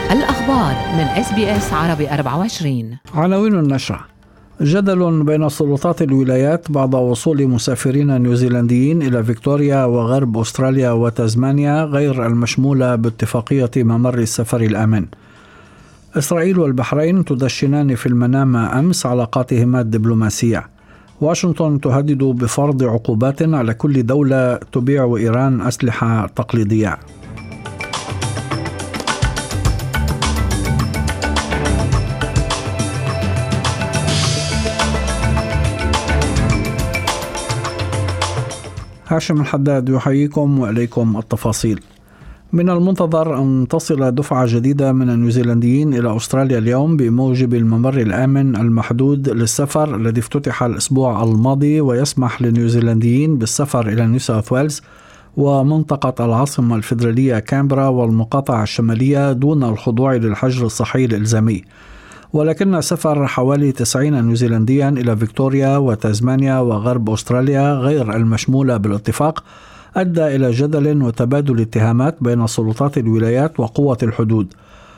الأخبار من SBS عربي 24. عناوين النشرة: جدل بين السلطات الولايات بعد وصول مسافرين نيوزيلنديين إلى فيكتوريا وغرب أستراليا وتازمانيا غير المشمولة باتفاقية ممر السفر الآمن. إسرائيل والبحرين تدشنان في المنام أمس علاقاتهما الدبلوماسية. واشنطن تهدد بفرض عقوبات على كل دولة تبيع إيران أسلحة تقليدية. هاشم الحداد يحييكم وإليكم التفاصيل. من المنتظر أن تصل دفعة جديدة من النيوزيلنديين إلى أستراليا اليوم بموجب الممر الآمن المحدود للسفر الذي افتتح الأسبوع الماضي، ويسمح للنيوزيلنديين بالسفر إلى نيو ساوث ويلز ومنطقة العاصمة الفيدرالية كامبرا والمقاطعة الشمالية دون الخضوع للحجر الصحي الإلزامي. ولكن سفر حوالي 90 نيوزيلنديا إلى فيكتوريا وتازمانيا وغرب أستراليا غير المشمولة بالاتفاق أدى إلى جدل وتبادل اتهامات بين سلطات الولايات وقوة الحدود.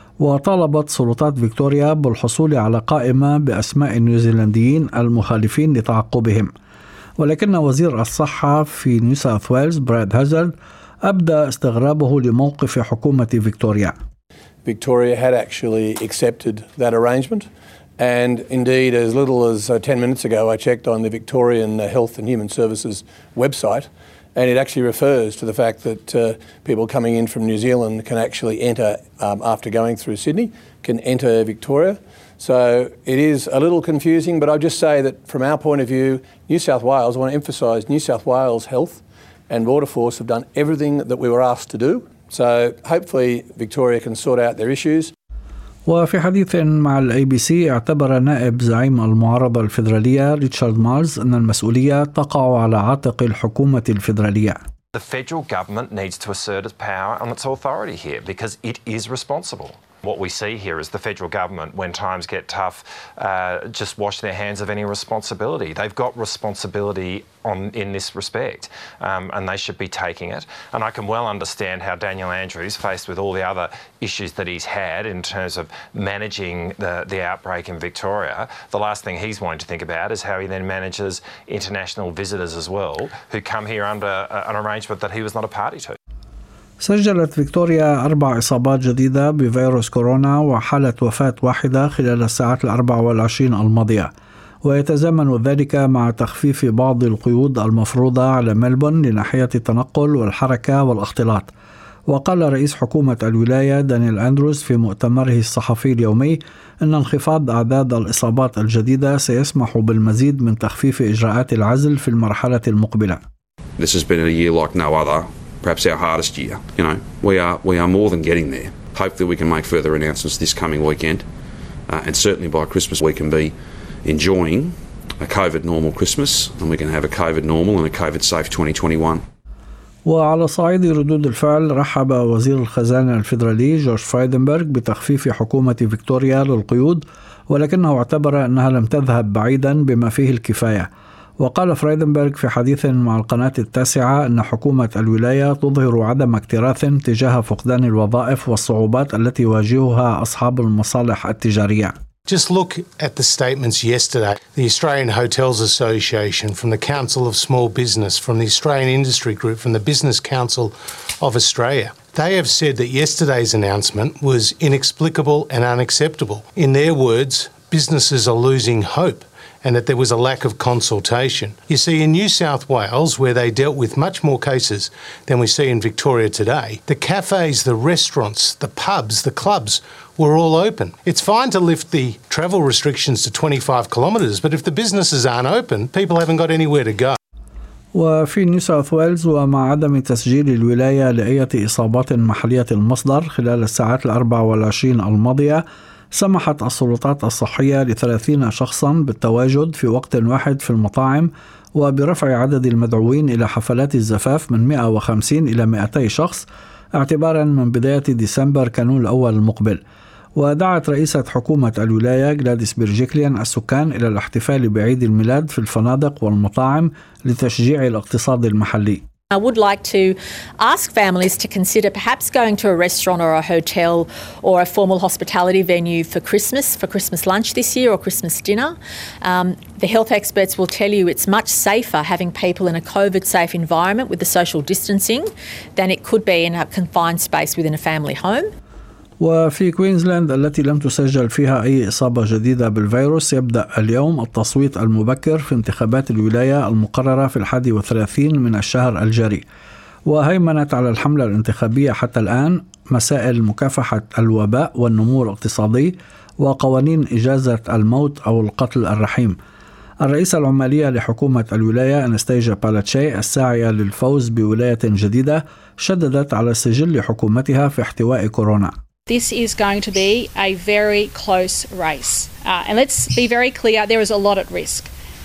وطالبت سلطات فيكتوريا بالحصول على قائمة بأسماء النيوزيلنديين المخالفين لتعقبهم. ولكن وزير الصحة في نيو ساوث ويلز براد هازارد أبدى استغرابه لموقف حكومة فيكتوريا. Victoria had actually accepted that arrangement, and indeed as little as 10 minutes ago I checked on the Victorian Health and Human Services website, and it actually refers to the fact that people coming in from New Zealand can actually enter, after going through Sydney, can enter Victoria. So it is a little confusing, but I'll just say that from our point of view, New South Wales, I want to emphasise New South Wales Health and Border Force have done everything that we were asked to do. So hopefully Victoria can sort out their issues. وفي حديث مع الABC اعتبر نائب زعيم المعارضة الفيدرالية ريتشارد مارز أن المسؤولية تقع على عاتق الحكومة الفيدرالية. The federal government needs to assert its power and its authority here because it is responsible. What we see here is the federal government, when times get tough, just wash their hands of any responsibility. They've got responsibility in this respect, and they should be taking it. And I can well understand how Daniel Andrews, faced with all the other issues that he's had in terms of managing the outbreak in Victoria, the last thing he's wanting to think about is how he then manages international visitors as well, who come here under an arrangement that he was not a party to. سجلت فيكتوريا 4 إصابات جديدة بفيروس كورونا وحالة وفاة واحدة خلال الساعات 24 الماضية، ويتزامن ذلك مع تخفيف بعض القيود المفروضة على ملبورن لناحية التنقل والحركة والاختلاط. وقال رئيس حكومة الولاية دانيال أندروز في مؤتمره الصحفي اليومي أن انخفاض أعداد الإصابات الجديدة سيسمح بالمزيد من تخفيف إجراءات العزل في المرحلة المقبلة. This has been a year like no other. Perhaps our hardest year. You know, we are more than getting there. Hopefully we can make further announcements this coming weekend, and certainly by Christmas we can be enjoying a COVID normal Christmas, and we can have a COVID normal and a COVID safe 2021. وعلى صعيد ردود الفعل، رحب وزير الخزانة الفيدرالي جورج فرايدنبرغ بتخفيف حكومة فيكتوريا للقيود، ولكنه اعتبر أنها لم تذهب بعيدا بما فيه الكفاية. وقال فرايدنبرغ في حديث مع القناة 9 أن حكومة الولاية تظهر عدم اكتراث تجاه فقدان الوظائف والصعوبات التي يواجهها أصحاب المصالح التجارية. Just look at the statements yesterday. The Australian Hotels Association, from the Council of Small Business, from the Australian Industry Group, from the Business Council of Australia. They have said that yesterday's announcement was inexplicable and unacceptable. In their words, businesses are losing hope, and that there was a lack of consultation. You see, in New South Wales, where they dealt with much more cases than we see in Victoria today, the cafes, the restaurants, the pubs, the clubs were all open. It's fine to lift the travel restrictions to 25 kilometres, but if the businesses aren't open, people haven't got anywhere to go. وفي نيو ساوث ويلز، ومع عدم تسجيل الولاية لأي إصابات محلية المصدر خلال الساعات 24 الماضية، سمحت السلطات الصحية ل30 شخصا بالتواجد في وقت واحد في المطاعم، وبرفع عدد المدعوين إلى حفلات الزفاف من 150 إلى 200 شخص اعتبارا من بداية ديسمبر كانون الأول المقبل. ودعت رئيسة حكومة الولاية جلاديس بيرجيكليان السكان إلى الاحتفال بعيد الميلاد في الفنادق والمطاعم لتشجيع الاقتصاد المحلي. I would like to ask families to consider perhaps going to a restaurant or a hotel or a formal hospitality venue for Christmas lunch this year or Christmas dinner. The health experts will tell you it's much safer having people in a COVID-safe environment with the social distancing than it could be in a confined space within a family home. وفي كوينزلاند التي لم تسجل فيها أي إصابة جديدة بالفيروس يبدأ اليوم التصويت المبكر في انتخابات الولاية المقررة في 31 من الشهر الجاري. وهيمنت على الحملة الانتخابية حتى الآن مسائل مكافحة الوباء والنمو الاقتصادي وقوانين إجازة الموت أو القتل الرحيم. الرئيسة العمالية لحكومة الولاية أنستيجا بالاتشي الساعية للفوز بولاية جديدة شددت على سجل حكومتها في احتواء كورونا. This is going to be a very close race. And let's be very clear, there is a lot at risk.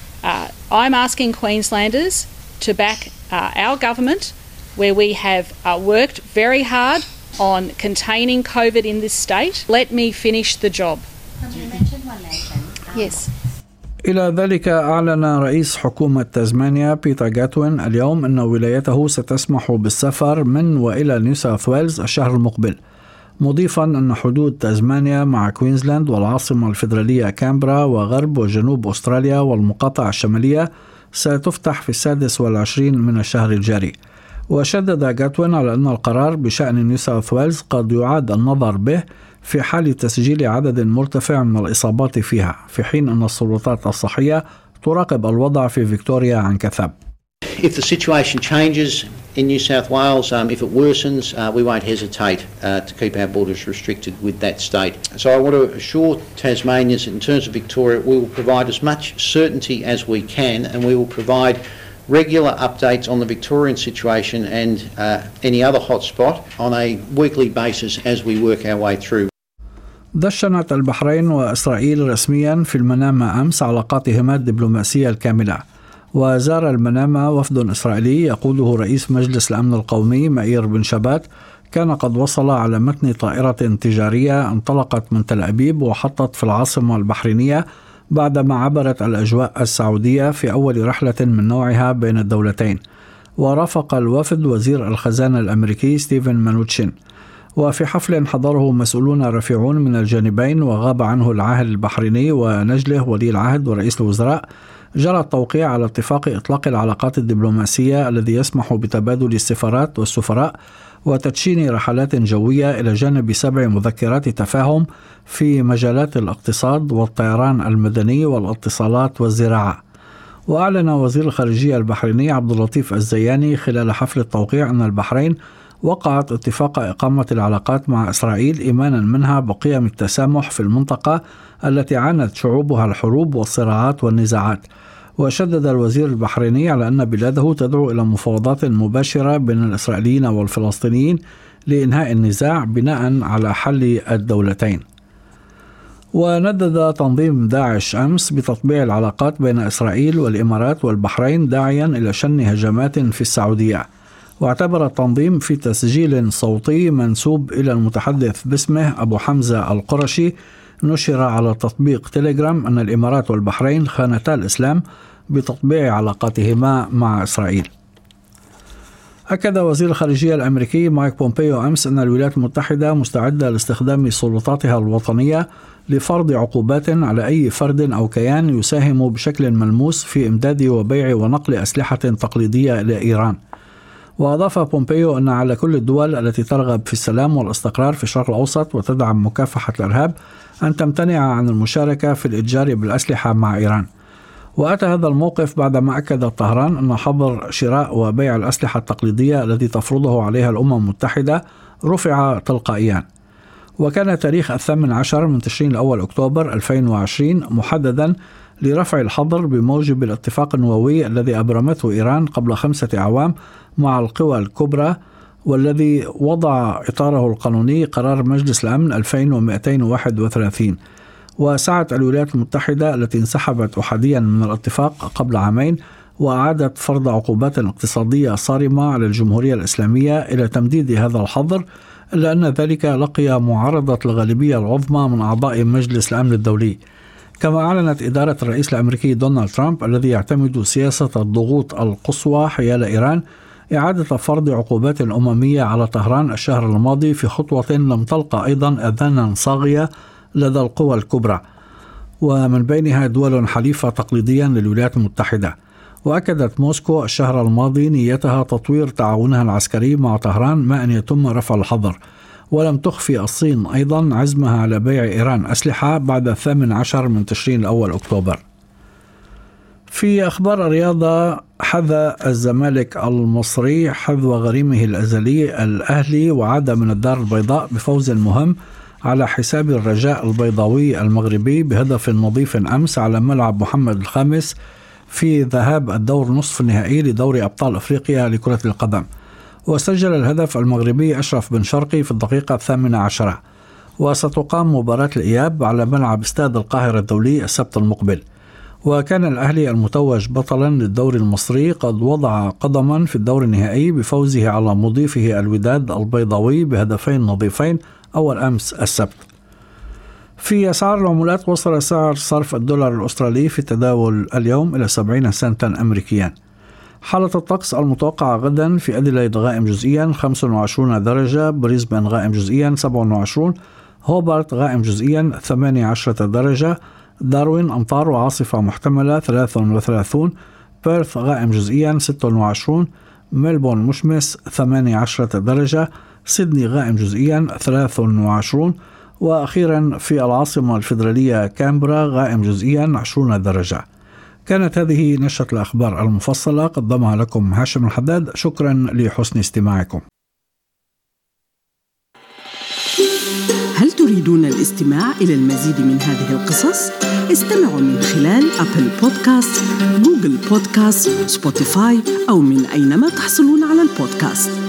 I'm asking Queenslanders to back our government, where we have worked very hard on containing COVID in this state. Let me finish the job. You mentioned One Nation. Yes. إلى ذلك أعلن رئيس حكومة تازمانيا بيتر غاتوين اليوم أن ولايته ستسمح بالسفر من وإلى نيو ساوث ويلز الشهر المقبل، مضيفا أن حدود تازمانيا مع كوينزلاند والعاصمة الفيدرالية كامبرا وغرب وجنوب أستراليا والمقاطعة الشمالية ستفتح في 26 من الشهر الجاري. وشدد غاتوين على أن القرار بشأن نيو ساوث ويلز قد يعاد النظر به في حال تسجيل عدد مرتفع من الإصابات فيها، في حين أن السلطات الصحية تراقب الوضع في فيكتوريا عن كثب. If the situation changes in New South Wales, if it worsens, we won't hesitate to keep our borders restricted with that state. So I want to assure Tasmanians in terms of Victoria, we will provide as much certainty as we can, and we will provide regular updates on the Victorian situation and any other hotspot on a weekly basis as we work our way through. دشنت البحرين وإسرائيل رسميا في المنامة أمس علاقاتهما الدبلوماسية الكاملة. وزار المنامة وفد إسرائيلي يقوده رئيس مجلس الأمن القومي مائير بن شبات، كان قد وصل على متن طائرة تجارية انطلقت من تل أبيب وحطت في العاصمة البحرينية بعدما عبرت الأجواء السعودية في أول رحلة من نوعها بين الدولتين. ورافق الوفد وزير الخزانة الأمريكي ستيفن مانوتشن، وفي حفل حضره مسؤولون رفيعون من الجانبين وغاب عنه العاهل البحريني ونجله ولي العهد ورئيس الوزراء، جرى التوقيع على اتفاق إطلاق العلاقات الدبلوماسية الذي يسمح بتبادل السفارات والسفراء وتدشين رحلات جوية إلى جانب 7 مذكرات تفاهم في مجالات الاقتصاد والطيران المدني والاتصالات والزراعة. وأعلن وزير الخارجية البحريني عبد اللطيف الزياني خلال حفل التوقيع أن البحرين وقعت اتفاق إقامة العلاقات مع إسرائيل إيمانا منها بقيم التسامح في المنطقة التي عانت شعوبها الحروب والصراعات والنزاعات. وشدد الوزير البحريني على أن بلاده تدعو إلى مفاوضات مباشرة بين الإسرائيليين والفلسطينيين لإنهاء النزاع بناء على حل الدولتين. وندد تنظيم داعش أمس بتطبيع العلاقات بين إسرائيل والإمارات والبحرين داعيا إلى شن هجمات في السعودية. واعتبر التنظيم في تسجيل صوتي منسوب إلى المتحدث باسمه أبو حمزة القرشي نشر على تطبيق تيليجرام أن الإمارات والبحرين خانتا الإسلام بتطبيع علاقاتهما مع إسرائيل. أكد وزير الخارجية الأمريكي مايك بومبيو أمس أن الولايات المتحدة مستعدة لاستخدام سلطاتها الوطنية لفرض عقوبات على أي فرد أو كيان يساهم بشكل ملموس في إمداد وبيع ونقل أسلحة تقليدية إلى إيران. وأضاف بومبيو أن على كل الدول التي ترغب في السلام والاستقرار في الشرق الأوسط وتدعم مكافحة الإرهاب أن تمتنع عن المشاركة في الإتجار بالأسلحة مع إيران. وأتى هذا الموقف بعدما أكد طهران أن حظر شراء وبيع الأسلحة التقليدية الذي تفرضه عليها الأمم المتحدة رفع تلقائيا. وكان تاريخ 18 من تشرين الأول أكتوبر 2020 محددا لرفع الحظر بموجب الاتفاق النووي الذي أبرمته إيران قبل 5 أعوام مع القوى الكبرى، والذي وضع إطاره القانوني قرار مجلس الأمن 2231. وسعت الولايات المتحدة التي انسحبت أحاديا من الاتفاق قبل عامين وأعادت فرض عقوبات اقتصادية صارمة على الجمهورية الإسلامية إلى تمديد هذا الحظر، إلا أن ذلك لقي معارضة الغالبية العظمى من أعضاء مجلس الأمن الدولي. كما أعلنت إدارة الرئيس الأمريكي دونالد ترامب الذي يعتمد سياسة الضغوط القصوى حيال إيران إعادة فرض عقوبات أممية على طهران الشهر الماضي في خطوة لم تلقى أيضا أذانا صاغية لدى القوى الكبرى، ومن بينها دول حليفة تقليديا للولايات المتحدة. وأكدت موسكو الشهر الماضي نيتها تطوير تعاونها العسكري مع طهران ما أن يتم رفع الحظر، ولم تخفي الصين أيضا عزمها على بيع إيران أسلحة بعد 18 من تشرين الأول أكتوبر. في أخبار الرياضة، حذى الزمالك المصري حذو غريمه الأزلي الأهلي وعاد من الدار البيضاء بفوز مهم على حساب الرجاء البيضاوي المغربي بهدف نظيف أمس على ملعب محمد الخامس في ذهاب الدور نصف النهائي لدوري أبطال أفريقيا لكرة القدم. وسجل الهدف المغربي أشرف بن شرقي في الدقيقة 18. وستقام مباراة الإياب على ملعب استاد القاهرة الدولي السبت المقبل. وكان الأهلي المتوج بطلا للدوري المصري قد وضع قدما في الدور النهائي بفوزه على مضيفه الوداد البيضاوي بهدفين نظيفين أول أمس السبت. في أسعار العملات، وصل سعر صرف الدولار الأسترالي في التداول اليوم إلى 70 سنتا أمريكيا. حالة الطقس المتوقعة غدا: في أديلايد غائم جزئيا 25 درجة، بريسبن غائم جزئيا 27، هوبارت غائم جزئيا 18 درجة، داروين أمطار وعاصفة محتملة 33، بيرث غائم جزئيا 26، ملبورن مشمس 18 درجة، سيدني غائم جزئيا 23، وأخيرا في العاصمة الفيدرالية كامبرا غائم جزئيا 20 درجة. كانت هذه نشرة الأخبار المفصلة، قدمها لكم هاشم الحداد. شكرا لحسن استماعكم. هل تريدون الاستماع إلى المزيد من هذه القصص؟ استمعوا من خلال أبل بودكاست، جوجل بودكاست، سبوتيفاي أو من أينما تحصلون على البودكاست.